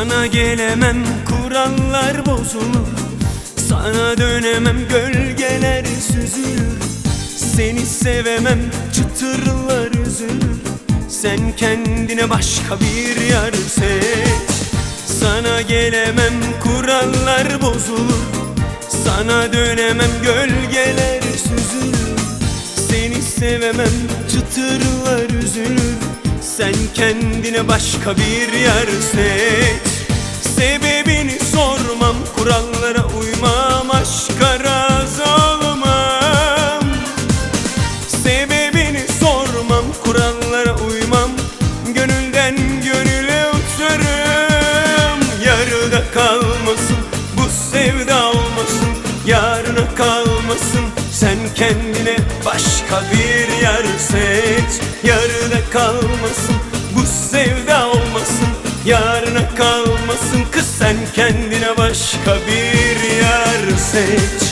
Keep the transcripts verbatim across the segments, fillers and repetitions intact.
Sana gelemem, kurallar bozulur. Sana dönemem, gölgeler süzülür. Seni sevemem, çıtırlar üzülür. Sen kendine başka bir yar seç. Sana gelemem, kurallar bozulur. Sana dönemem, gölgeler süzülür. Seni sevemem, çıtırlar üzülür. Sen kendine başka bir yer seç. Sebebini sormam, kurallara uymam, aşka razı olmam. Sebebini sormam, kurallara uymam, gönülden gönüle uçarım. Yarıda kalmasın, bu sevda olmasın, yarına kalmasın. Sen kendine başka bir yer seç. Yarıda kalmasın, bu sevda olmasın, yarına kalmasın. Kız sen kendine başka bir yer seç.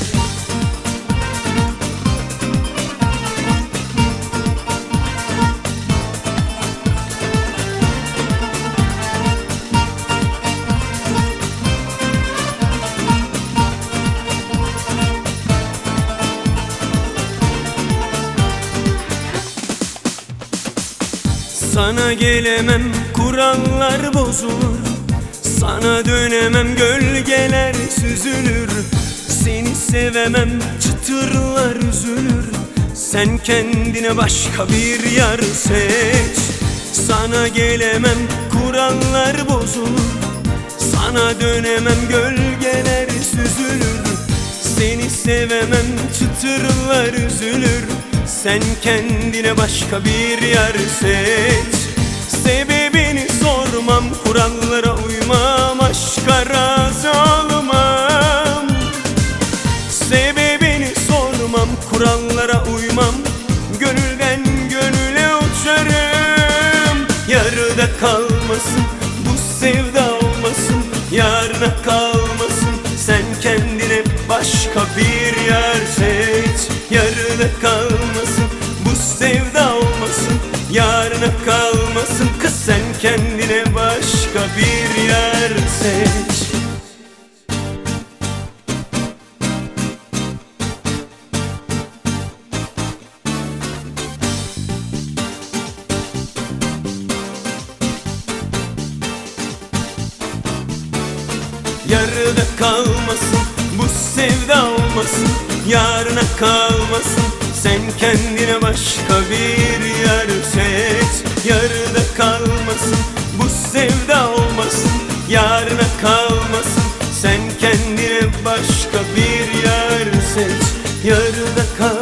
Sana gelemem, kurallar bozulur. Sana dönemem, gölgeler süzülür. Seni sevemem, çıtırlar üzülür. Sen kendine başka bir yar seç. Sana gelemem, kurallar bozulur. Sana dönemem, gölgeler süzülür. Seni sevemem, çıtırlar üzülür. Sen kendine başka bir yer seç. Sebebini sormam, kurallara uymam, aşka razı olmam. Sebebini sormam, kurallara uymam, gönülden gönüle uçarım. Yarıda kalmasın, bu sevda olmasın, yarına kalmasın. Sen kendine başka bir yer seç. Yarıda kalmasın, bu sevda olmasın, yarına kalmasın. Kız sen kendine başka bir yer seç. Yarıda kalmasın, bu sevda olmasın, yarına kalmasın. Sen kendine başka bir yer seç. Yarıda kalmasın, bu sevda olmasın, yarına kalmasın. Sen kendine başka bir yer seç. Yarıda kalmasın.